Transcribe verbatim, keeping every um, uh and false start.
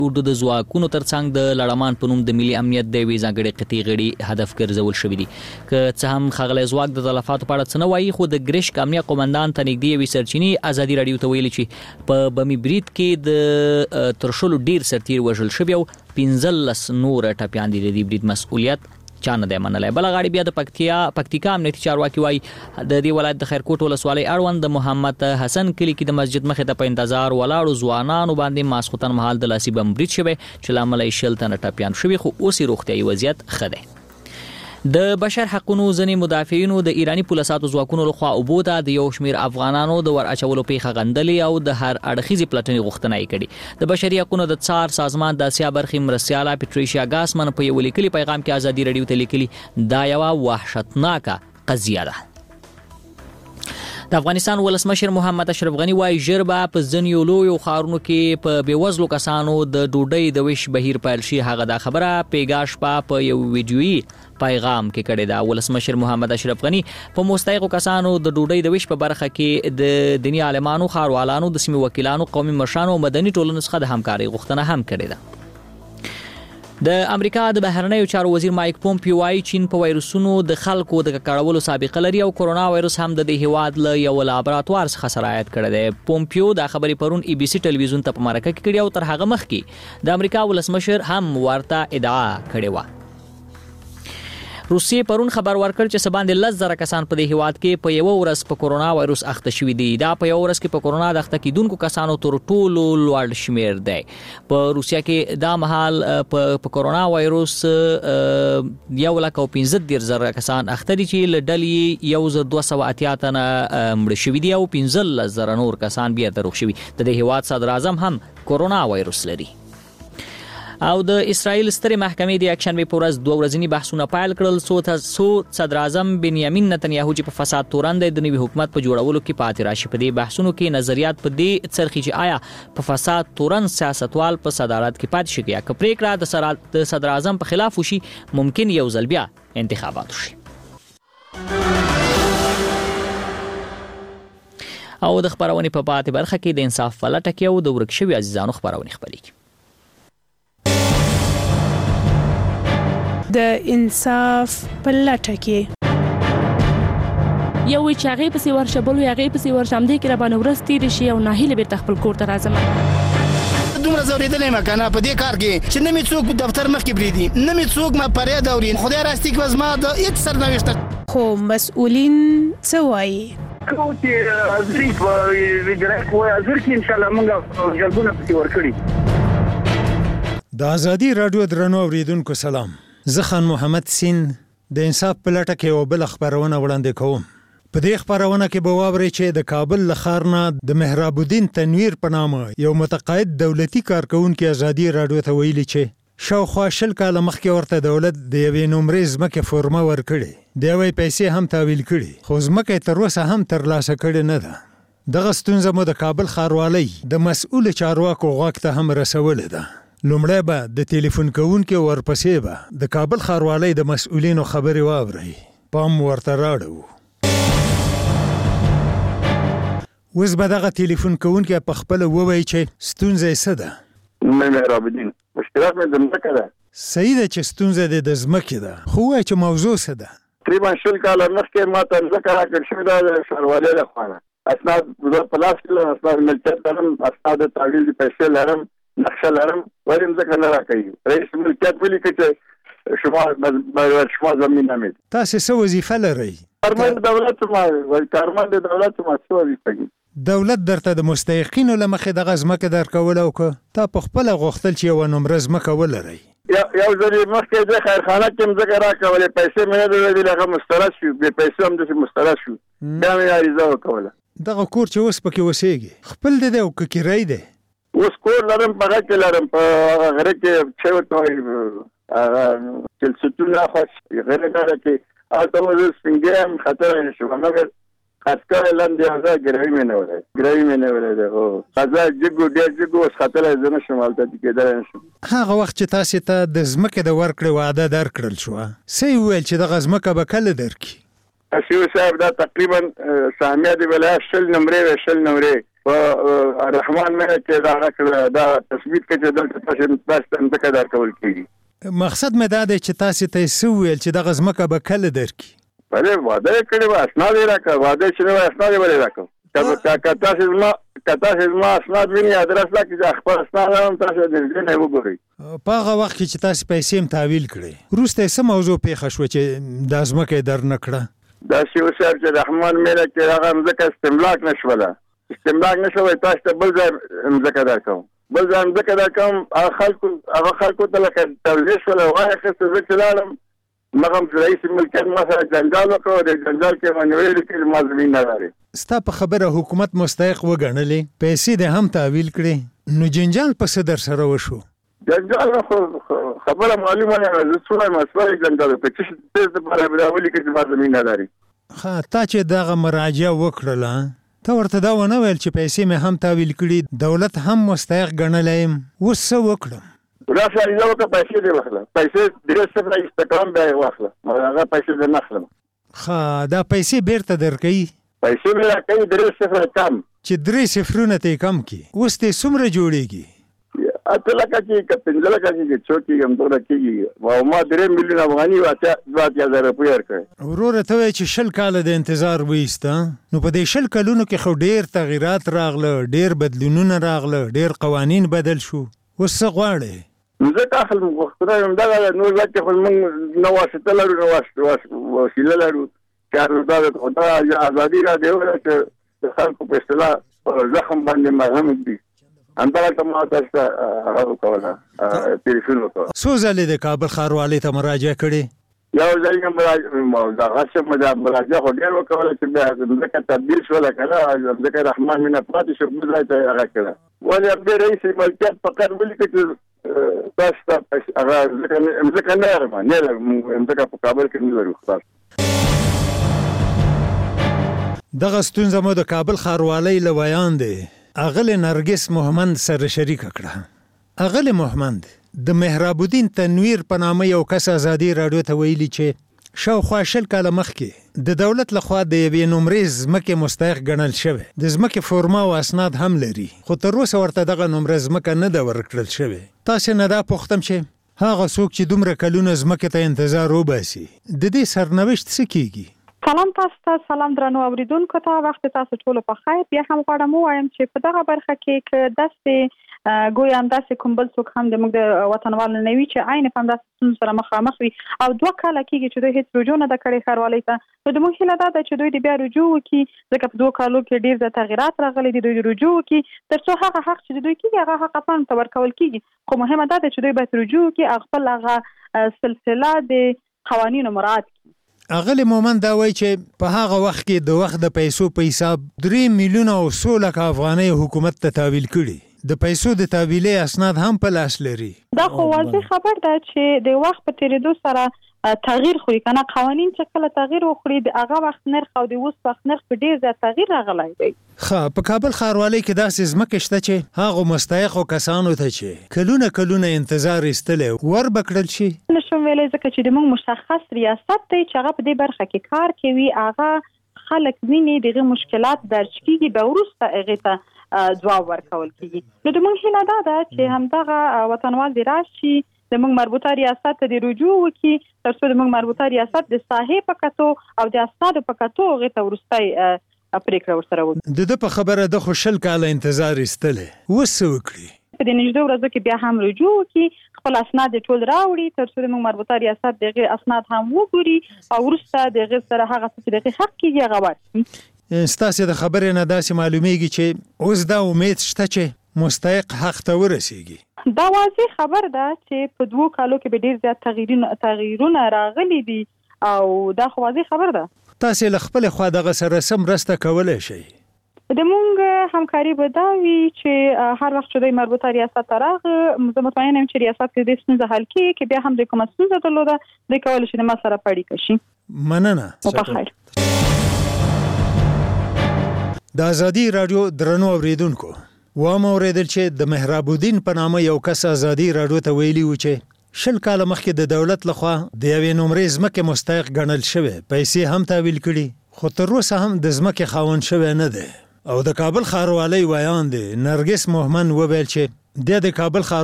اردو د ځواکونو ترڅنګ د لړمان په نوم د ملي امنیت د یوې ځانګړې قطعې غړي هدف ګرځول شوي دي. که څه هم ښاغلی ځواک د تلفاتو په اړه څه نه وایي، خو د ګرشک امنیه قومندان ته نږدې یوې سرچینې ازادي راډیو ته ویلي چې په بمي برید کې د تر شلو ډیر سرتیر وژل شوي او پنځلس نور ټپیان دي. د دې برید مسؤلیت چا نه دی منلی. بله غاړې بیا د پکتیا پکتیکا امنیتي چارواکي وایي د دې ولایت د خیرکوټ ولسوالۍ اړوند د محمد حسن کلي کې د مسجد مخې ته په انتظار ولاړو ځوانانو باندې ماسخوتن مهال د لاسي بم برید شوی چې له امله یې شل تنه ټپیان شوي، خو اوس یې روغتیایي وضعیت ښه دی. د بشر حقونو ځینې مدافعینو د ایراني پولیساتو ځواکونو لخوا اوبو ته د یو شمیر افغانانو د ور اچولو پیښه غندلې او د هر اړخیزې پلټنې غوښتنه یې کړې. د بشري حقونو د څار سازمان د اسیا برخې مرستیاله پیټریشیا ګاسمن په یو لیکلي پیغام کې ازادي راډیو ته لیکلي دا یوه وحشتناکه قضیه ده. د افغانستان ولسمشر محمد اشرف غنی وایي ژر به په ځینو لویو ښارونو کې په بېوزلو کسانو د ډوډۍ د ویش بهیر پیل شي. هغه دا خبره پیګا شپه په یو ویډیویي پیغام کې کړې ده. ولسمشر محمد اشرف غنی په مستحقو کسانو د ډوډۍ د ویش په برخه کې د دیني عالمانو، ښاروالانو، د سیمې وکیلانو، قومي مشرانو او مدني ټولنو څخه د همکارۍ غوښتنه هم کړې ده. د امریکا د بهرنیو چارو وزیر مایک پومپیو وايي چین په وایروسونو د خلکو د ککړولو سابقه لري او کرونا وایروس هم د دې هیواد له یو لابراتوار څخه سرایت کړی دی. پومپیو دا خبرې پرون ای بي سي ټلویزیون ته په مرکه کې کړې او تر هغه مخکې د امریکا ولسمشر هم ورته ادعا کړې وه. روسیې پرون خبر ورکړ چې څه باندې لس زره کسان په دې هیواد کې په یوه ورځ په کرونا وایروس اخته شوي دي. دا په یوه ورځ کې په کرونا د اخته کیدونکو کسانو تر ټولو لوړ شمیر دی. په روسیه کې دا مهال په کرونا وایروس یو لک او پنځه دېرش زره کسان اخته دي چې له ډلې یو زر دوه سوه اتیا تنه مړه شوي دي او پنځلس زره نور کسان بیرته روغ شوي. د دې هیواد صدر اعظم هم کرونا وایروس لري. او د اسرائیل سترې محکمې د یکشنبې په ورځ دوه ورځني بحثونه پیل کړل څو صدر اعظم بنیامین نتنیاهو چې په فساد تورن دی د نوي حکومت په جوړولو کې پاتې راشي. په دې بحثونو کې نظریات په دې څرخي چې آیا په فساد تورن سیاستوال په صدارت کې پاتې شي یا که پریکړه د صدر اعظم په خلاف وشي ممکن یو ځل بیا انتخابات وشي. او د خبرونې په پاتې برخه کې د انصاف پلټه کې او د ورک شوي عزیزانو خبرونې خپرېږي. د انصاف پلټه کې یو وی چې هغې پسې ورشه بل وی هغې پسې ورشه همدې کې راباندې ورځ تېرې شي او ناهیله بېرته خپل کور ته راځم. دومره ځورېدلی یم که نه په دې کار کې چې نه مې څوک دفتر مخکې پرېږدي، نه مې څوک ما فریاد اوري. خدای راستي که زما د هېڅ سرنوشته خو مسؤلین څه وایي؟ کوم چې حاضري په اجرایه کې حاضر کړي انشاءالله موږ جلبونه پسې ورکړي. د ازادي راډیو درنو اورېدونکو سلام. زه خان محمد سین د انصاف پلټه کې یو بله خپرونه وړاندې کوم. په دې خپرونه کې به واورئ چې د کابل له ښار نه د مهراب الدین تنویر په نامه یو متقاعد دولتي کارکوونکي ازادي راډیو ته ویلي چې شاوخوا شل کاله مخکې ورته دولت د یوې نمرې ځمکې فورمه ورکړې، د یوې پیسې هم تحویل کړي، خو ځمکه یې تر اوسه هم ترلاسه کړې نه ده. دغه ستونزه مو د کابل ښاروالۍ د مسؤل چارواکو غوږ ته هم رسولې ده. لومړی به د ټلیفون کوونکي ورپسې به د کابل ښاروالۍ د مسؤلینو خبرې واورئ. پام ورته راړو. اوس به دغه ټلیفون کوونکی په خپله ووایي چې ستونزه یې څه ده. مې مهراب الدین مشکلات مې د ځمکه ده. صحیح ده چې ستونزه دې د ځمکې ده، خو ووایه چې موضوع څه ده. تقریبا شل کاله مخکې ما ته ځمکه راکړل شوې ده د ښاروالۍ لخوا نه. اسناد زه په لاس کې لرم، اسناد ملکیت لرم، اسناد د تحویل پیسې لرم، نقشه لرم، ولې ځمکه نه راکوي. رئیس ملکیت ولیکي چې شما شما زمین نامید. تاسې څه وظیفه لرئ؟ کارمند دولت ما کارمند دولت ما څه وظیفه کوي؟ دولت درته د مستحقینو له مخې دغه ځمکه درکول او که تا په خپله غوښتل چې یوه نمره ځمکه ولرئ؟ یو ځل یې مخکې د خیرخانه کې ځمکه راکولې، پیسې مې نه درلودې، هغه مسترد شو، بې پیسې هم داسې مسترد شو، بیا مې عریضه وکوله. دغه کور چې اوس پکې اوسېږي خپل دی دی او که کرایي دی؟ اوس کور لرم، په غره کې لرم، په غره کې چې ورته وایي چلستون راخواش غره غره کې هلته مو زه سپینګی یم، خطر نه شوم، مګر خسکر لاندې هغه ګروي مې نه ولی ګروي مې نه ولی دی. هو خزه جګو ډېر جګو اوس خطلی زه نه شم هلته کېدلی نه شم. هغه وخت چې تاسې ته د ځمکې د ورکړې وعده درکړل شوه، څه یې وویل چې دغه ځمکه به کله درکړي؟ شیو صاحب دا تقریبا سامیه د ولایت شل نمرې وې، شل نمرې په رحمان مې چې دا راکړه دا تثبیت کې چې دلته تاسو تاسو ته کدا کول کیږي. مقصد مې دا دی چې تاسو ته سو ویل چې د غزمکه به کله درکې. بله واده کړی و اسناد یې راکړه واده چې نو اسناد یې ولې راکړه که تاسو ما که تاسو ما اسناد ویني ادرس لا کې خپل اسناد هم تاسو دې نه وګورئ. په هغه وخت کې چې تاسو پیسې هم تحویل کړې وروسته څه موضوع پیښه شوه چې د ازمکه در نه کړه؟ دا شی وسر چې رحمان مې چې هغه مزکه استملاک نشوله استملاک نشوله تاسو ته بل ځای مزکه درکوم بل ځای مزکه درکوم هغه خلکو هغه خلکو ته لکه تولیش ولا وایي خسته زه چې لاړم مغم رئیس ملکیت ما سره جنجال وکړو د جنجال کې باندې ویل چې ما زمين نه لري. ستا په خبره حکومت مستحق وګڼلې پیسې د هم تحویل کړې نو جنجال په څه در سره وشو؟ جنجال خبره معلومه نه ده څومره مسوي جنجال په څه څه د بل ولي کې ما زمين نه لري. ها تا چې دغه مراجعه وکړله ته ورته دا ونه ویل چې پیسې مې هم تحویل کړي دولت هم مستحق ګڼلی اوس څه وکړم؟ راشه یو که پیسې دې واخله پیسې درې صفر استقام بیا واخله هغه پیسې دې نخلم. ښه دا پیسې بیرته درکوي؟ پیسې مې راکوي درې صفر کم چې درې صفرونه ته یې کم کړي اوس دې څومره جوړېږي؟ اته لکه چې که پنځه لکه چې څو کېږي همدومره کېږي او ما درې میلیون افغاني اتیا دوه اتیا زره روپۍ ورکړې. وروره ته وایې چې شل کاله د انتظار وایسته نو په دې شل کلونو کې خو ډېر تغیرات راغله ډېر بدلونونه راغله ډېر قوانین بدل شو اوس څه غواړې؟ نو زه تا خپل خدای همدغه نور ځکه خو موږ نه واسطه لرو نه وسیله لرو چې دا د ازادي راډیو چې د خلکو په اصطلاح زخم باندې مرهم دي همدغه ته ما تاسو ته هغه وکړله تلیفون وکړه. څو ځلې د کابل ښاروالۍ ته مراجعه کړې؟ یو ځل یې دغه څه مراجعه خو ډېر وکړله چې بیا ځمکه تبدیل شوله که نه ځمکه رحمان مې نه پاتې شو بل ځای ته یې هغه کړه ولې همدې رئیس ملکیت فقط ولیکه چې تاسو ته هغه ځمکه نه لرم نه لرم ځمکه په کابل کې نه لرو خلاص. دغه ستونزه مو د کابل ښاروالۍ له ویان دی اغلی نرګس محمد سره شریک کړه. اغلی محمد د مهراب الدین تنویر په نامه یو کس ازادي راډیو ته ویلي چې شاوخوا شل کاله مخکې د دولت لخوا د یوې نمرې ځمکې مستحق ګڼل شوی د ځمکې فورما او اسناد هم لري خو تر اوسه ورته دغه نمره ځمکه نه ده ورکړل شوې. تاسې نه دا پوښتم چې هغه څوک چې دومره کلونه ځمکې ته انتظار وباسي د دې سرنوشت څه کیږي؟ سلام تاسو ته سلام درنو اوریدونکو ته وخت تاسو ټول په خیر. بیا هم غواړم ووایم چې په دغه برخه کې که داسې ګویا همداسې کوم بل څوک هم زموږ د وطنوال نه وي چې عین په همداسې ستونزو سره مخامخ وي او دوه کاله کېږي چې دوی هېڅ رجوع نه ده کړې ښاروالۍ ته نو زموږ هیله دا ده چې دوی د بیا رجوع وکړي ځکه په دوه کالو کې ډېر زیات تغیرات راغلي دي. دوی رجوع وکړي تر څو هغه حق چې د دوی کېږي هغه حق افغان ته ورکول کېږي خو مهمه دا ده چې دوی باید رجوع وکړي او خپل هغه سلسله د قوانینو مراعات کړي. اغلی مومن دا وایي چې په هغه وخت کې د وخت د پیسو په حساب درې میلیونه او څو لکه افغانۍ حکومت ته تحویل کړي د پیسو د تحویلې اسناد هم په لاس لري. دا خو واضح خبر ده چې د وخت په تیریدو سره تغییر خوري کنه قوانین چې کله تغییر وخوري د هغه وخت نرخ او د اوس وخت نرخ په ډیر زیات تغییر راغلی دی. ښه په کابل ښاروالۍ کې داسې ځمکې شته چې هغو مستحقو کسانو ته چې کلونه کلونه انتظار ایستلی ور به کړل شي؟ نشم ویلی ځکه چې زموږ مشخص ریاست دی چې هغه په دې برخه کې کار کوي هغه خلک ویني دغه مشکلات درج کیږي به وروسته هغې ته ځواب ورکول کیږي. نو زموږ هیله دا ده چې همدغه وطنوال دې راشي زموږ مربوطه ریاست ته د رجوع وکړي تر څو زموږ مربوطه ریاست د ساحې په کتو او د اسنادو په کتو هغې ته وروستی پرېکړه ورسره وکړي. د ده په خبره ده خو شل کاله انتظار ایستلی اوس څه وکړي؟ په دې نږدې ورځو کې بیا هم رجوع وکړي خپل اسناد یې ټول راوړي تر څو زموږ مربوطه ریاست د هغې اسناد هم وګوري او وروسته د هغې سره هغه څه چې د هغې حق کېږي هغه ورکړي. ستاسې د خبرې نه داسې معلومیږي چې اوس دا امید شته چې مستحق حق ته ورسیږي؟ دا واضح خبر ده چې په دوو کالو کې به ډېر زیات تغییرونه تغییرونه راغلي دي او دا خو واضح خبر ده. تاسې له خپلې خوا دغه سره څه مرسته کولی شئ؟ زموږ همکاري به دا وي چې هر وخت چې دوی مربوطه ریاست ته راغی زه مطمئنه یم چې ریاست کې دې ستونزه حل کړي که بیا هم دوی کومه ستونزه درلوده دوی کولی شي د ما سره په اړیکه شي. مننه. په خیر. د ازادي راډیو درنو اوریدونکو وام اوریدل چې د مهراب الدین په نامه یو کس ازادي راډیو ته ویلي و چې شل کاله مخکې د دولت لخوا د یوې نمرې ځمکې مستحق ګڼل شوی پیسې هم تحویل کړي خو تر اوسه هم د ځمکې خاوند شوی نه دی. او د کابل ښاروالۍ ویان دی نرګس مومن وویل چې د کابل